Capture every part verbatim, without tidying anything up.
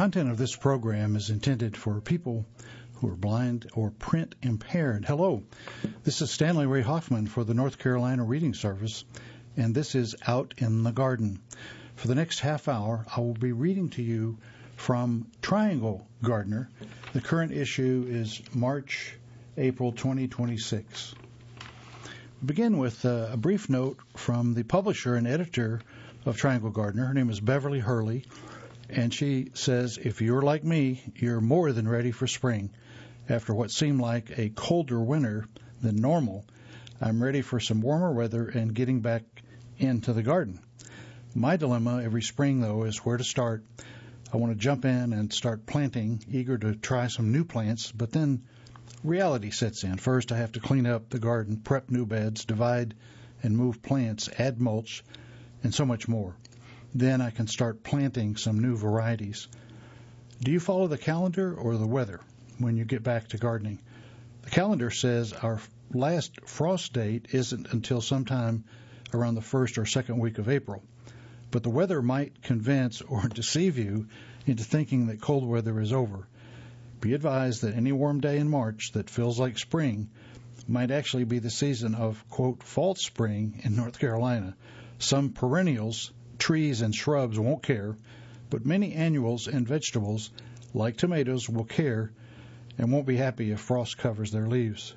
content of this program is intended for people who are blind or print impaired. Hello, this is Stanley Ray Hoffman for the North Carolina Reading Service, and this is Out in the Garden. For the next half hour, I will be reading to you from Triangle Gardener. The current issue is March, April twenty twenty-six. We begin with uh, a brief note from the publisher and editor of Triangle Gardener. Her name is Beverly Hurley, and she says, if you're like me, you're more than ready for spring. After what seemed like a colder winter than normal, I'm ready for some warmer weather and getting back into the garden. My dilemma every spring, though, is where to start. I want to jump in and start planting, eager to try some new plants, but then reality sets in. First, I have to clean up the garden, prep new beds, divide and move plants, add mulch, and so much more. Then I can start planting some new varieties. Do you follow the calendar or the weather when you get back to gardening? The calendar says our last frost date isn't until sometime around the first or second week of April. But the weather might convince or deceive you into thinking that cold weather is over. Be advised that any warm day in March that feels like spring might actually be the season of, quote, false spring in North Carolina. Some perennials, trees and shrubs won't care, but many annuals and vegetables, like tomatoes, will care and won't be happy if frost covers their leaves.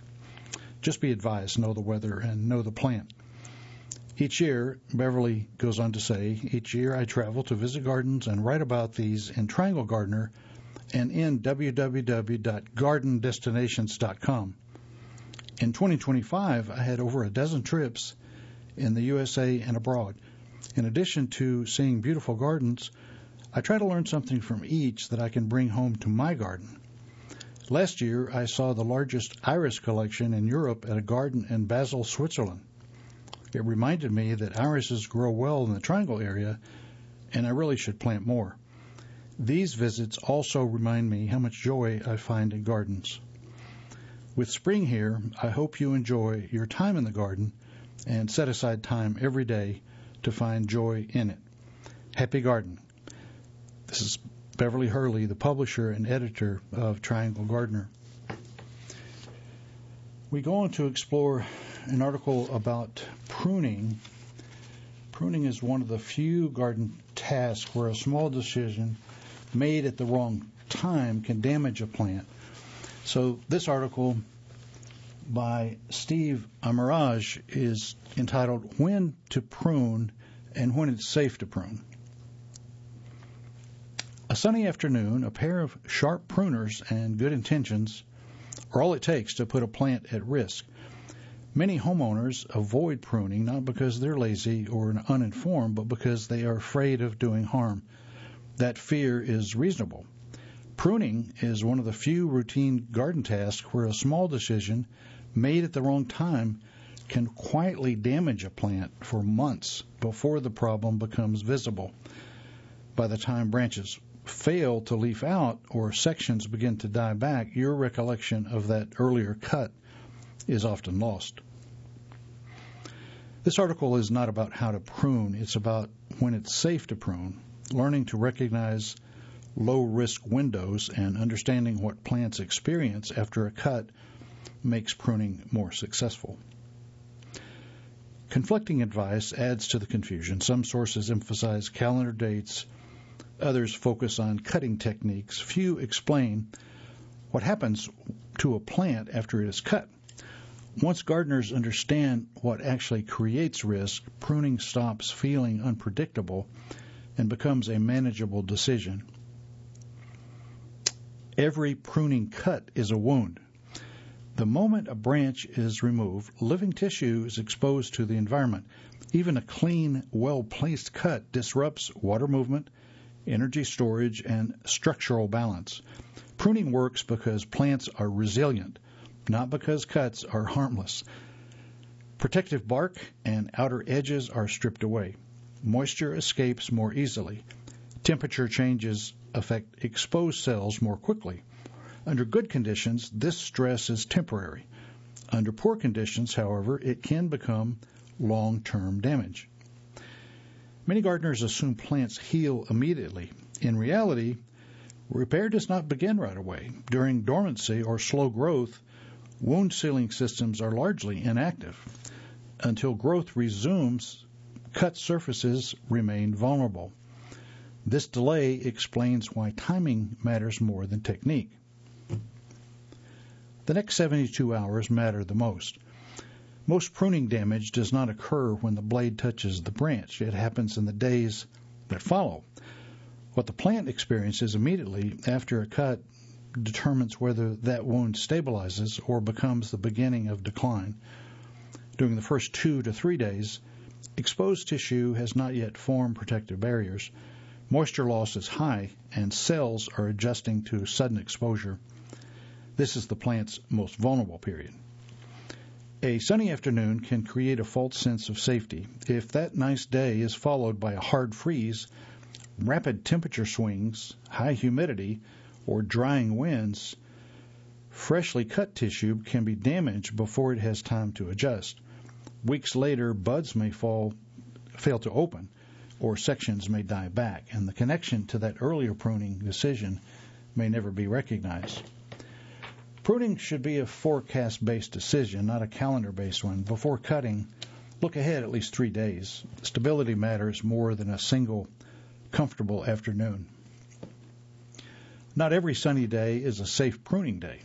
Just be advised, know the weather and know the plant. Each year, Beverly goes on to say, each year I travel to visit gardens and write about these in Triangle Gardener and in w w w dot garden destinations dot com. In twenty twenty-five, I had over a dozen trips in the U S A and abroad. In addition to seeing beautiful gardens, I try to learn something from each that I can bring home to my garden. Last year, I saw the largest iris collection in Europe at a garden in Basel, Switzerland. It reminded me that irises grow well in the Triangle area, and I really should plant more. These visits also remind me how much joy I find in gardens. With spring here, I hope you enjoy your time in the garden and set aside time every day to find joy in it. Happy gardening. This is Beverly Hurley, the publisher and editor of Triangle Gardener. We go on to explore an article about pruning. Pruning is one of the few garden tasks where a small decision made at the wrong time can damage a plant. So this article by Steve Amiraj is entitled When to Prune and When It's Safe to Prune. A sunny afternoon, a pair of sharp pruners and good intentions are all it takes to put a plant at risk. Many homeowners avoid pruning not because they're lazy or uninformed, but because they are afraid of doing harm. That fear is reasonable. Pruning is one of the few routine garden tasks where a small decision made at the wrong time can quietly damage a plant for months before the problem becomes visible. By the time branches fail to leaf out or sections begin to die back, your recollection of that earlier cut is often lost. This article is not about how to prune. It's about when it's safe to prune, learning to recognize low-risk windows and understanding what plants experience after a cut makes pruning more successful. Conflicting advice adds to the confusion. Some sources emphasize calendar dates. Others focus on cutting techniques. Few explain what happens to a plant after it is cut. Once gardeners understand what actually creates risk, pruning stops feeling unpredictable and becomes a manageable decision. Every pruning cut is a wound. The moment a branch is removed, living tissue is exposed to the environment. Even a clean, well-placed cut disrupts water movement, energy storage, and structural balance. Pruning works because plants are resilient, not because cuts are harmless. Protective bark and outer edges are stripped away. Moisture escapes more easily. Temperature changes affect exposed cells more quickly. Under good conditions, this stress is temporary. Under poor conditions, however, it can become long-term damage. Many gardeners assume plants heal immediately. In reality, Repair does not begin right away. During dormancy or slow growth, wound sealing systems are largely inactive. Until growth resumes, cut surfaces remain vulnerable. This delay explains why timing matters more than technique. The next seventy-two hours matter the most. Most pruning damage does not occur when the blade touches the branch. It happens in the days that follow. What the plant experiences immediately after a cut determines whether that wound stabilizes or becomes the beginning of decline. During the first two to three days, exposed tissue has not yet formed protective barriers. Moisture loss is high, and cells are adjusting to sudden exposure. This is the plant's most vulnerable period. A sunny afternoon can create a false sense of safety. If that nice day is followed by a hard freeze, rapid temperature swings, high humidity, or drying winds, freshly cut tissue can be damaged before it has time to adjust. Weeks later, buds may fall, fail to open, or sections may die back, and the connection to that earlier pruning decision may never be recognized. Pruning should be a forecast-based decision, not a calendar-based one. Before cutting, look ahead at least three days. Stability matters more than a single comfortable afternoon. Not every sunny day is a safe pruning day.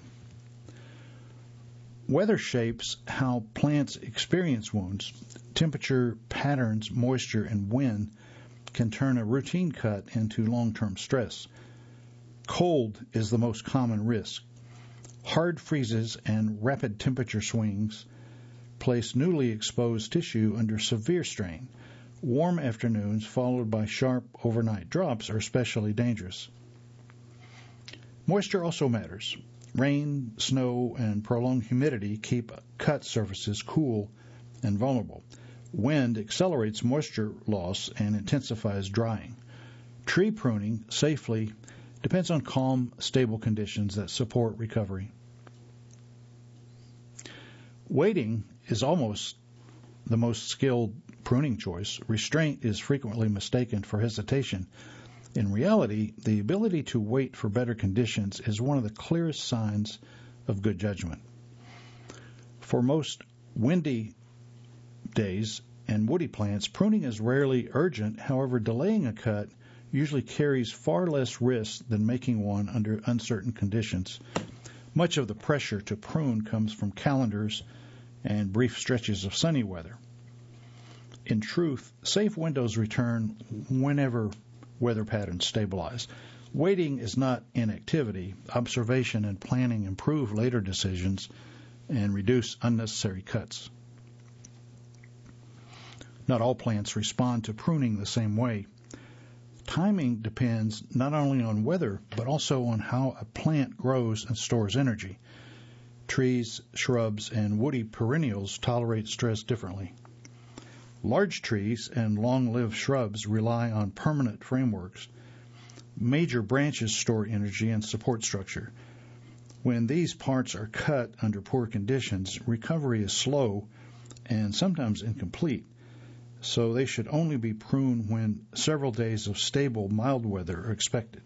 Weather shapes how plants experience wounds. Temperature, patterns, moisture, and wind can turn a routine cut into long-term stress. Cold is the most common risk. Hard freezes and rapid temperature swings place newly exposed tissue under severe strain. Warm afternoons followed by sharp overnight drops are especially dangerous. Moisture also matters. Rain, snow, and prolonged humidity keep cut surfaces cool and vulnerable. Wind accelerates moisture loss and intensifies drying. Tree pruning safely depends on calm, stable conditions that support recovery. Waiting is almost the most skilled pruning choice. Restraint is frequently mistaken for hesitation. In reality, the ability to wait for better conditions is one of the clearest signs of good judgment. For most windy days and woody plants, pruning is rarely urgent. However, delaying a cut usually carries far less risk than making one under uncertain conditions. Much of the pressure to prune comes from calendars and brief stretches of sunny weather. In truth, safe windows return whenever weather patterns stabilize. Waiting is not inactivity. Observation and planning improve later decisions and reduce unnecessary cuts. Not all plants respond to pruning the same way. Timing depends not only on weather, but also on how a plant grows and stores energy. Trees, shrubs, and woody perennials tolerate stress differently. Large trees and long-lived shrubs rely on permanent frameworks. Major branches store energy and support structure. When these parts are cut under poor conditions, recovery is slow and sometimes incomplete, so they should only be pruned when several days of stable, mild weather are expected.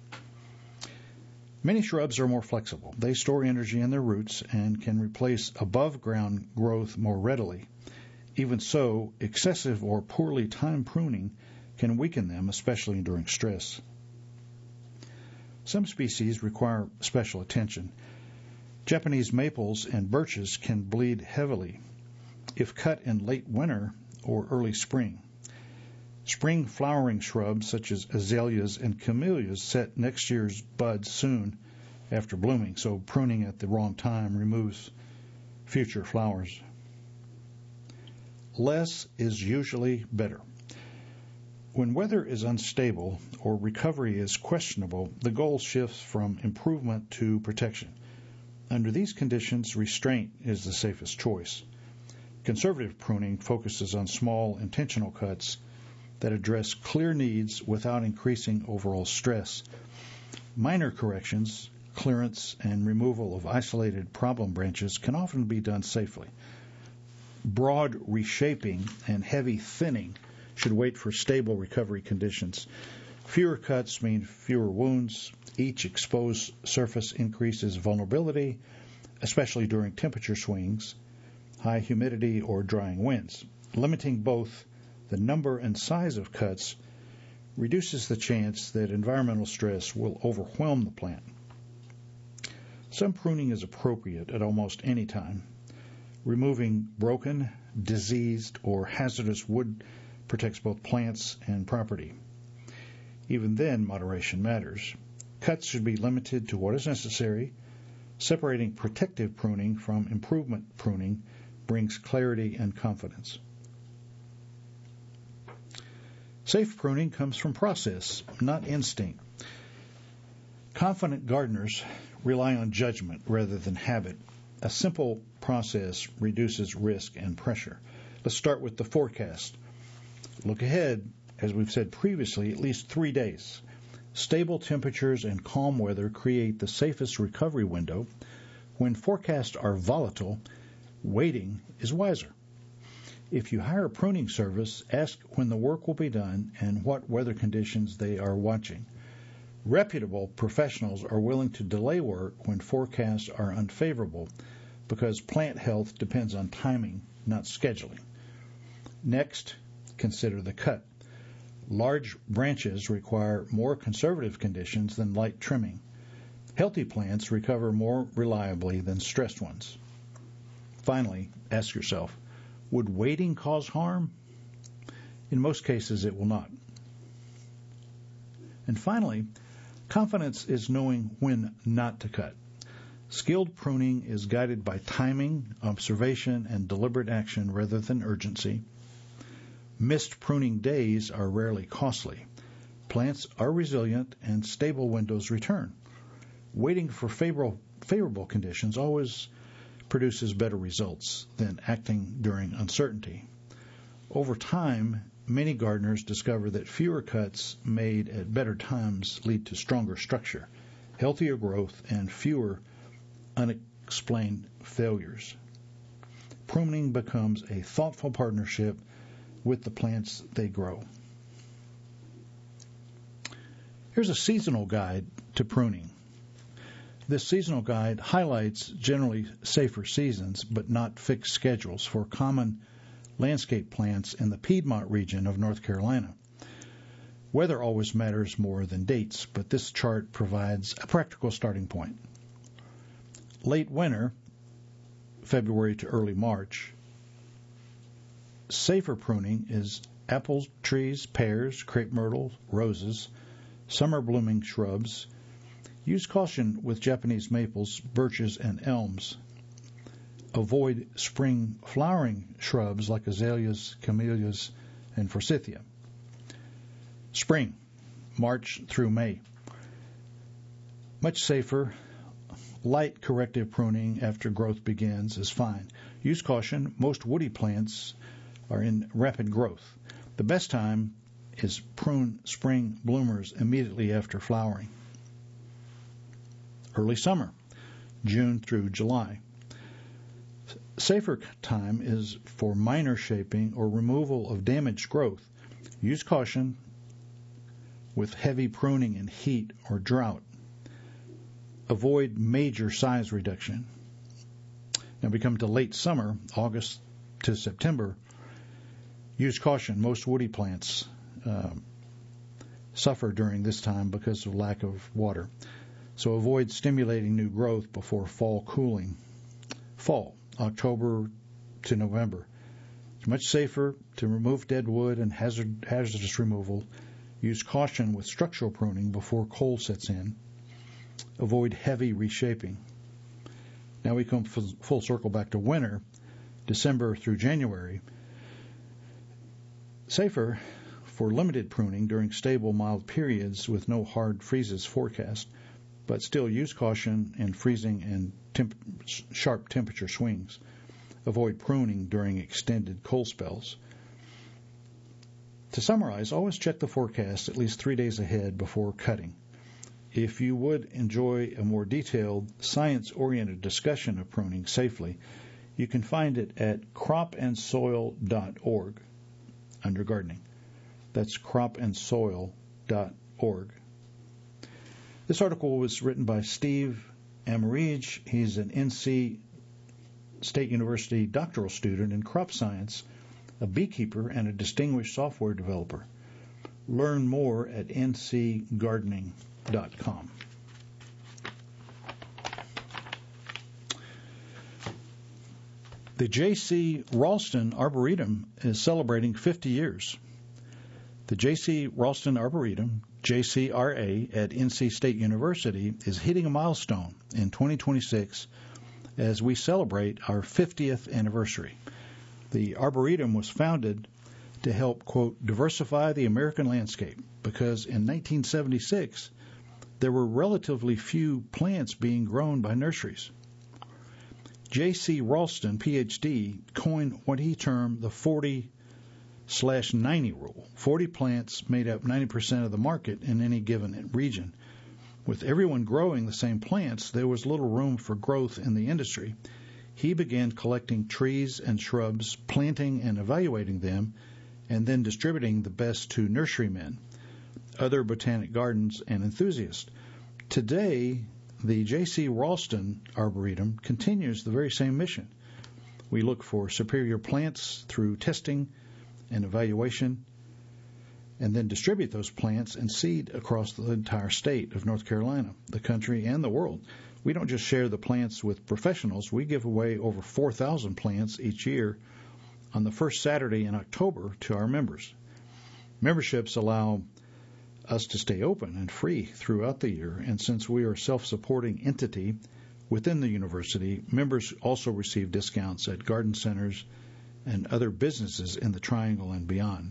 Many shrubs are more flexible. They store energy in their roots and can replace above-ground growth more readily. Even so, excessive or poorly timed pruning can weaken them, especially during stress. Some species require special attention. Japanese maples and birches can bleed heavily if cut in late winter or early spring. Spring flowering shrubs such as azaleas and camellias set next year's buds soon after blooming, so pruning at the wrong time removes future flowers. Less is usually better. When weather is unstable or recovery is questionable, the goal shifts from improvement to protection. Under these conditions, restraint is the safest choice. Conservative pruning focuses on small, intentional cuts that address clear needs without increasing overall stress. Minor corrections, clearance, and removal of isolated problem branches can often be done safely. Broad reshaping and heavy thinning should wait for stable recovery conditions. Fewer cuts mean fewer wounds. Each exposed surface increases vulnerability, especially during temperature swings, high humidity, or drying winds. Limiting both the number and size of cuts reduces the chance that environmental stress will overwhelm the plant. Some pruning is appropriate at almost any time. Removing broken, diseased, or hazardous wood protects both plants and property. Even then, moderation matters. Cuts should be limited to what is necessary. Separating protective pruning from improvement pruning brings clarity and confidence. Safe pruning comes from process, not instinct. Confident gardeners rely on judgment rather than habit. A simple process reduces risk and pressure. Let's start with the forecast. Look ahead, as we've said previously, at least three days. Stable temperatures and calm weather create the safest recovery window. When forecasts are volatile, waiting is wiser. If you hire a pruning service, ask when the work will be done and what weather conditions they are watching. Reputable professionals are willing to delay work when forecasts are unfavorable because plant health depends on timing, not scheduling. Next, consider the cut. Large branches require more conservative conditions than light trimming. Healthy plants recover more reliably than stressed ones. Finally, ask yourself, would waiting cause harm? In most cases, it will not. And finally, confidence is knowing when not to cut. Skilled pruning is guided by timing, observation, and deliberate action rather than urgency. Missed pruning days are rarely costly. Plants are resilient and stable windows return. Waiting for favorable, favorable conditions always produces better results than acting during uncertainty. Over time, many gardeners discover that fewer cuts made at better times lead to stronger structure, healthier growth, and fewer unexplained failures. Pruning becomes a thoughtful partnership with the plants they grow. Here's a seasonal guide to pruning. This seasonal guide highlights generally safer seasons, but not fixed schedules for common landscape plants in the Piedmont region of North Carolina. Weather always matters more than dates, but this chart provides a practical starting point. Late winter, February to early March. Safer pruning is apple trees, pears, crepe myrtle, roses, summer blooming shrubs. Use caution with Japanese maples, birches, and elms. Avoid spring flowering shrubs like azaleas, camellias, and forsythia. Spring, March through May. Much safer. Light corrective pruning after growth begins is fine. Use caution. Most woody plants are in rapid growth. The best time is prune spring bloomers immediately after flowering. Early summer, June through July. Safer time is for minor shaping or removal of damaged growth. Use caution with heavy pruning in heat or drought. Avoid major size reduction. Now we come to late summer, August to September. Use caution. Most woody plants uh, suffer during this time because of lack of water. So avoid stimulating new growth before fall cooling. Fall, October to November. It's much safer to remove dead wood and hazard, hazardous removal. Use caution with structural pruning before cold sets in. Avoid heavy reshaping. Now we come full, full circle back to winter, December through January. Safer for limited pruning during stable, mild periods with no hard freezes forecast, but still use caution in freezing and temp- sharp temperature swings. Avoid pruning during extended cold spells. To summarize, always check the forecast at least three days ahead before cutting. If you would enjoy a more detailed, science-oriented discussion of pruning safely, you can find it at crop and soil dot org under gardening. That's crop and soil dot org. This article was written by Steve Amerige. He's an N C State University doctoral student in crop science, a beekeeper, and a distinguished software developer. Learn more at n c gardening dot com. The J C Ralston Arboretum is celebrating fifty years. The J C Ralston Arboretum, J C R A, at N C State University is hitting a milestone in twenty twenty-six as we celebrate our fiftieth anniversary. The Arboretum was founded to help, quote, diversify the American landscape because in nineteen seventy-six there were relatively few plants being grown by nurseries. J C Ralston, P H D, coined what he termed the forty slash ninety rule. forty plants made up ninety percent of the market in any given region. With everyone growing the same plants, there was little room for growth in the industry. He began collecting trees and shrubs, planting and evaluating them, and then distributing the best to nurserymen, other botanic gardens, and enthusiasts. Today, the J C Ralston Arboretum continues the very same mission. We look for superior plants through testing and evaluation, and then distribute those plants and seed across the entire state of North Carolina, the country, and the world. We don't just share the plants with professionals. We give away over four thousand plants each year on the first Saturday in October to our members. Memberships allow us to stay open and free throughout the year, and since we are a self-supporting entity within the university, members also receive discounts at garden centers and other businesses in the Triangle and beyond.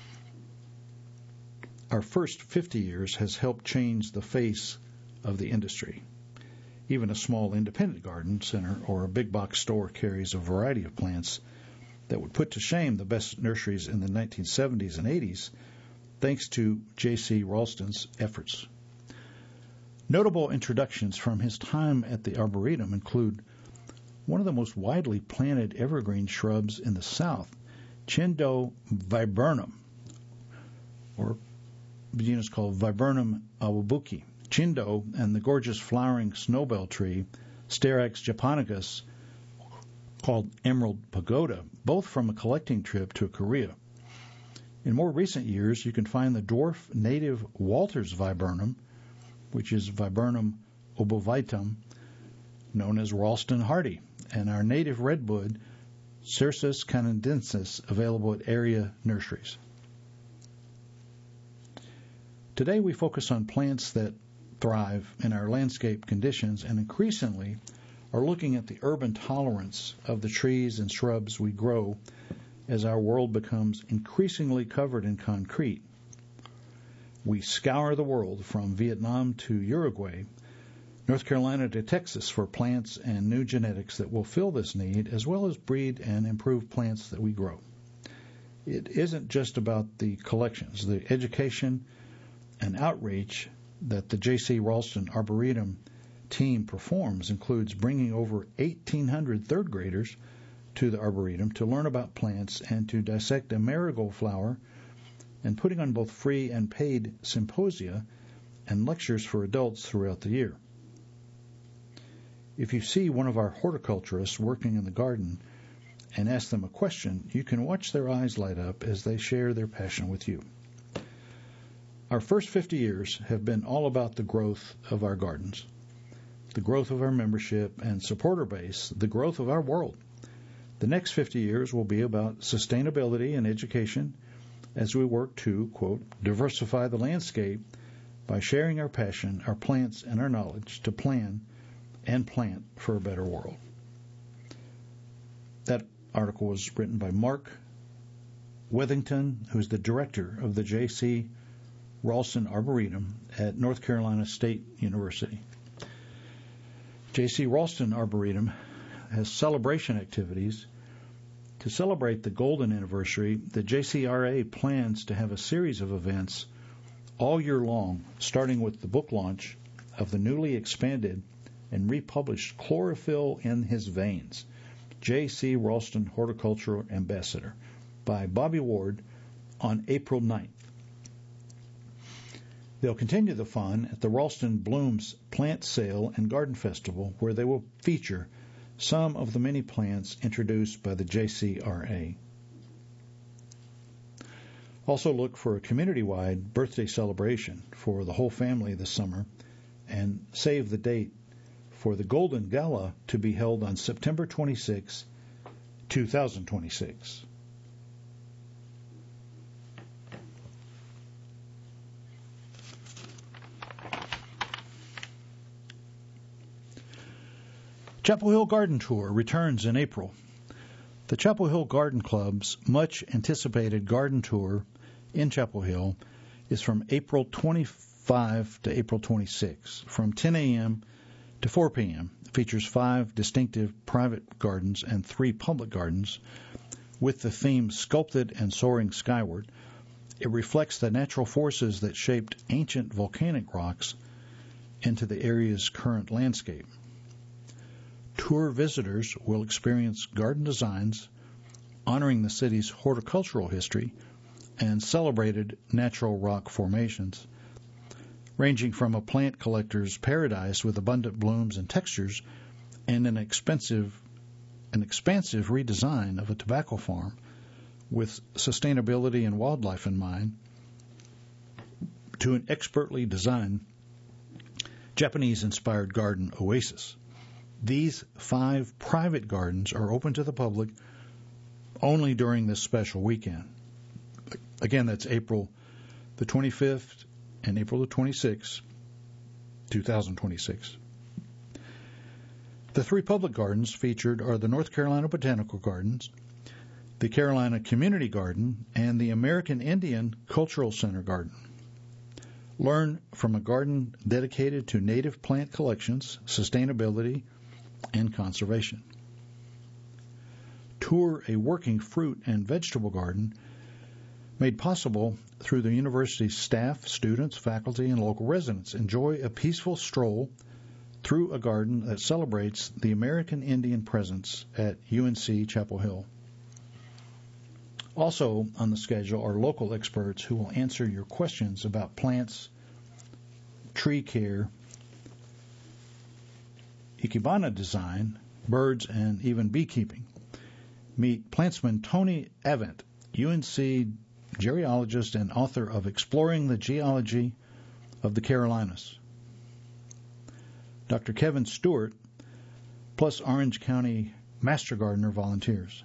Our first fifty years has helped change the face of the industry. Even a small independent garden center or a big box store carries a variety of plants that would put to shame the best nurseries in the nineteen seventies and eighties, thanks to J C Ralston's efforts. Notable introductions from his time at the Arboretum include one of the most widely planted evergreen shrubs in the South, Chindo viburnum, or the genus called Viburnum awabuki. Chindo and the gorgeous flowering snowbell tree, Stearax japonicus, called Emerald Pagoda, both from a collecting trip to Korea. In more recent years, you can find the dwarf native Walters viburnum, which is Viburnum obovitum, known as Ralston hardy, and our native redbud, Cercis canadensis, available at area nurseries. Today we focus on plants that thrive in our landscape conditions and increasingly are looking at the urban tolerance of the trees and shrubs we grow as our world becomes increasingly covered in concrete. We scour the world from Vietnam to Uruguay, North Carolina to Texas for plants and new genetics that will fill this need, as well as breed and improve plants that we grow. It isn't just about the collections. The education and outreach that the J C Ralston Arboretum team performs includes bringing over eighteen hundred third graders to the Arboretum to learn about plants and to dissect a marigold flower, and putting on both free and paid symposia and lectures for adults throughout the year. If you see one of our horticulturists working in the garden and ask them a question, you can watch their eyes light up as they share their passion with you. Our first fifty years have been all about the growth of our gardens, the growth of our membership and supporter base, the growth of our world. The next fifty years will be about sustainability and education as we work to, quote, diversify the landscape by sharing our passion, our plants, and our knowledge to plan and plant for a better world. That article was written by Mark Withington, who's the director of the J C Ralston Arboretum at North Carolina State University. J C Ralston Arboretum has celebration activities. To celebrate the golden anniversary, the J C R A plans to have a series of events all year long, starting with the book launch of the newly expanded and republished Chlorophyll in His Veins, J C Ralston Horticultural Ambassador, by Bobby Ward on April ninth. They'll continue the fun at the Ralston Blooms Plant Sale and Garden Festival, where they will feature some of the many plants introduced by the J C R A. Also look for a community-wide birthday celebration for the whole family this summer, and save the date for the Golden Gala to be held on September twenty-sixth, twenty twenty-six. Chapel Hill Garden Tour returns in April. The Chapel Hill Garden Club's much-anticipated garden tour in Chapel Hill is from April twenty-fifth to April twenty-sixth, from ten a.m. to four p.m. It features five distinctive private gardens and three public gardens with the theme Sculpted and Soaring Skyward. It reflects the natural forces that shaped ancient volcanic rocks into the area's current landscape. Tour visitors will experience garden designs honoring the city's horticultural history and celebrated natural rock formations, ranging from a plant collector's paradise with abundant blooms and textures and an expensive, an expansive redesign of a tobacco farm with sustainability and wildlife in mind, to an expertly designed Japanese-inspired garden oasis. These five private gardens are open to the public only during this special weekend. Again, that's April the twenty-fifth and April the twenty-sixth, twenty twenty-six. The three public gardens featured are the North Carolina Botanical Gardens, the Carolina Community Garden, and the American Indian Cultural Center Garden. Learn from a garden dedicated to native plant collections, sustainability, and conservation. Tour a working fruit and vegetable garden made possible through the university's staff, students, faculty, and local residents. Enjoy a peaceful stroll through a garden that celebrates the American Indian presence at U N C Chapel Hill. Also on the schedule are local experts who will answer your questions about plants, tree care, ikebana design, birds, and even beekeeping. Meet plantsman Tony Avant, U N C geologist and author of Exploring the Geology of the Carolinas. Doctor Kevin Stewart, plus Orange County Master Gardener volunteers.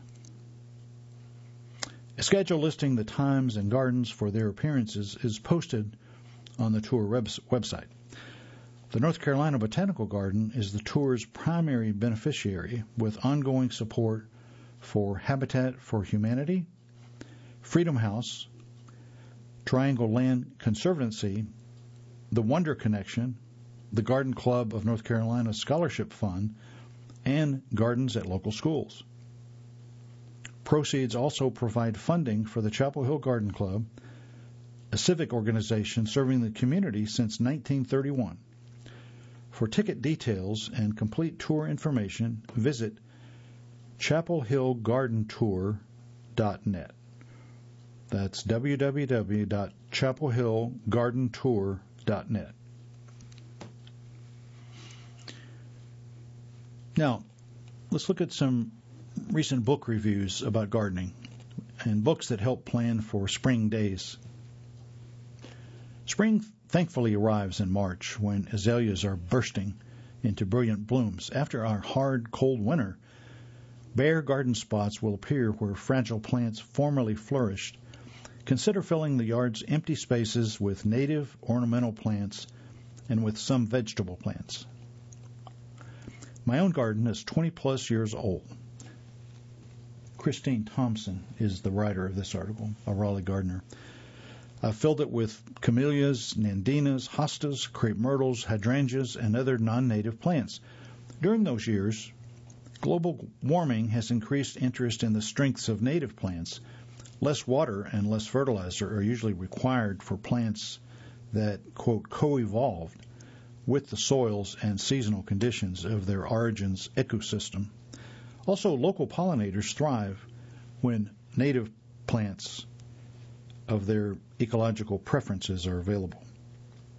A schedule listing the times and gardens for their appearances is posted on the tour website. The North Carolina Botanical Garden is the tour's primary beneficiary, with ongoing support for Habitat for Humanity, Freedom House, Triangle Land Conservancy, the Wonder Connection, the Garden Club of North Carolina Scholarship Fund, and gardens at local schools. Proceeds also provide funding for the Chapel Hill Garden Club, a civic organization serving the community since nineteen thirty-one. For ticket details and complete tour information, visit chapel hill garden tour dot net. That's w w w dot chapel hill garden tour dot net. Now, let's look at some recent book reviews about gardening and books that help plan for spring days. Spring thankfully arrives in March, when azaleas are bursting into brilliant blooms. After our hard, cold winter, bare garden spots will appear where fragile plants formerly flourished. Consider filling the yard's empty spaces with native ornamental plants and with some vegetable plants. My own garden is twenty-plus years old. Christine Thompson is the writer of this article, a Raleigh gardener. I've filled it with camellias, nandinas, hostas, crepe myrtles, hydrangeas, and other non-native plants. During those years, global warming has increased interest in the strengths of native plants. Less water and less fertilizer are usually required for plants that, quote, co-evolved with the soils and seasonal conditions of their origin's ecosystem. Also, local pollinators thrive when native plants of their ecological preferences are available.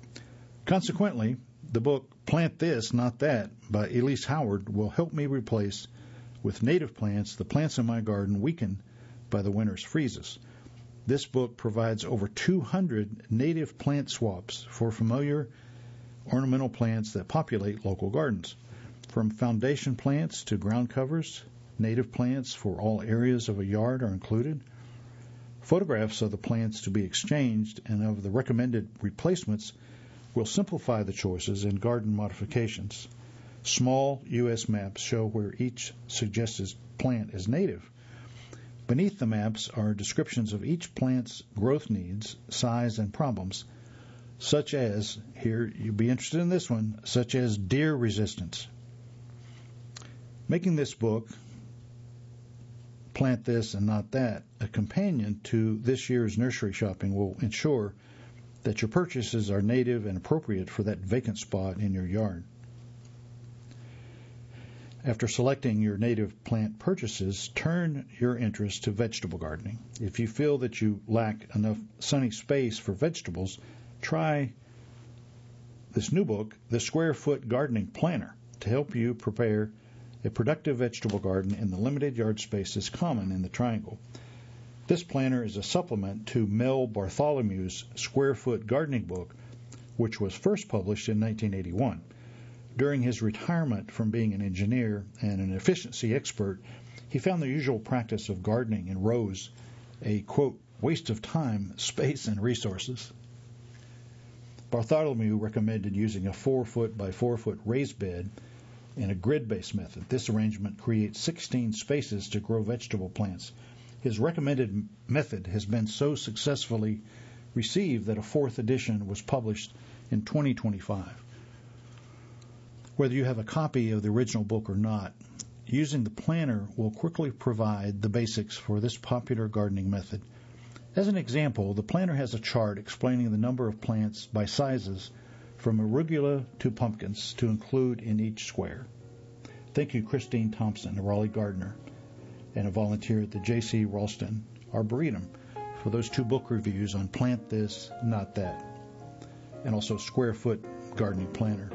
Consequently, the book Plant This, Not That by Elise Howard will help me replace with native plants the plants in my garden weakened by the winter's freezes. This book provides over two hundred native plant swaps for familiar ornamental plants that populate local gardens. From foundation plants to ground covers, native plants for all areas of a yard are included. Photographs of the plants to be exchanged and of the recommended replacements will simplify the choices in garden modifications. Small U S maps show where each suggested plant is native. Beneath the maps are descriptions of each plant's growth needs, size, and problems, such as, here, you'll be interested in this one, such as deer resistance. Making this book, Plant This and Not That, a companion to this year's nursery shopping will ensure that your purchases are native and appropriate for that vacant spot in your yard. After selecting your native plant purchases, turn your interest to vegetable gardening. If you feel that you lack enough sunny space for vegetables, try this new book, The Square Foot Gardening Planner, to help you prepare a productive vegetable garden in the limited yard spaces common in the Triangle. This planner is a supplement to Mel Bartholomew's Square Foot Gardening book, which was first published in nineteen eighty-one. During his retirement from being an engineer and an efficiency expert, he found the usual practice of gardening in rows a, quote, waste of time, space, and resources. Bartholomew recommended using a four-foot by four-foot raised bed in a grid-based method. This arrangement creates sixteen spaces to grow vegetable plants. His recommended method has been so successfully received that a fourth edition was published in twenty twenty-five. Whether you have a copy of the original book or not, using the planner will quickly provide the basics for this popular gardening method. As an example, the planner has a chart explaining the number of plants by sizes from arugula to pumpkins to include in each square. Thank you, Christine Thompson, a Raleigh gardener, and a volunteer at the J C Ralston Arboretum, for those two book reviews on Plant This, Not That, and also Square Foot Gardening Planner.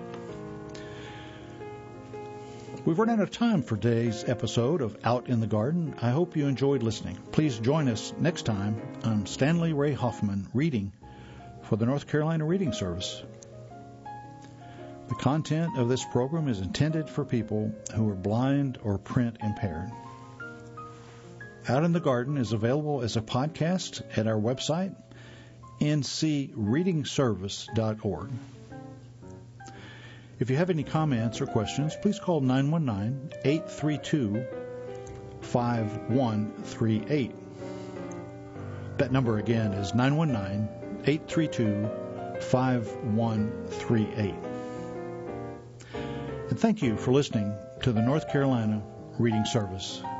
We've run out of time for today's episode of Out in the Garden. I hope you enjoyed listening. Please join us next time on Stanley Ray Hoffman reading for the North Carolina Reading Service. The content of this program is intended for people who are blind or print impaired. Out in the Garden is available as a podcast at our website, n c reading service dot org. If you have any comments or questions, please call nine one nine, eight three two, five one three eight. That number again is nine one nine, eight three two, five one three eight. And thank you for listening to the North Carolina Reading Service.